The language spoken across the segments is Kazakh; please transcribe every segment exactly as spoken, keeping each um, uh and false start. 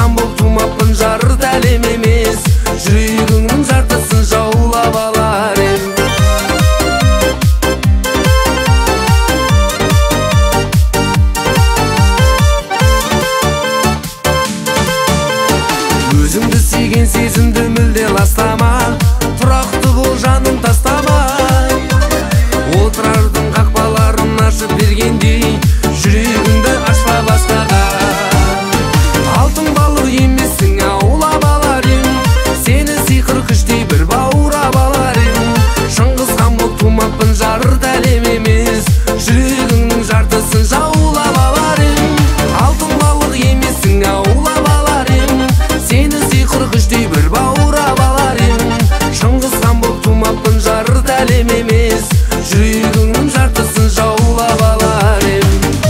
Шыңғысхан болып тумаппын, жарты әлем емес, жүрегіңнің жартысын жаулап алар ем. Өзіңді сүйген сезімді мүлде ластама, тұрақты бол жаның тастама. Отырардың қақпаларын ашып бергендей, жүрегіңді ашпа басқаға. Алтын балық емессің, аулап алар ем, сені сиқыр күштей бір баурап алар ем. Шыңғысхан болып тумаппын, жарты әлем емес, жүрегіңнің жартысын жаулап алар ем. Алтын балық емессің, аулап алар ем, сені сиқыр күштей бір баурап алар ем. Шыңғысхан болып тумаппын, жарты әлем емес, жүрегіңнің жартысын жаулап алар ем.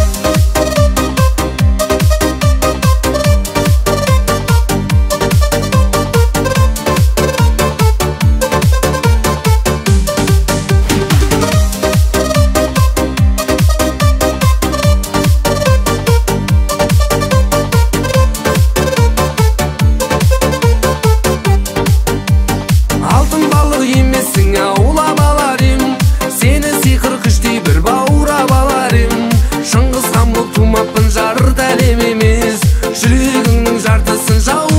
Алтын балық емессің, аулап алар ем, сені сиқыр күштей бір баурап алар ем. Шыңғысхан болып тумаппын, жарты әлем емес, жүрегіңнің жартысын жаулап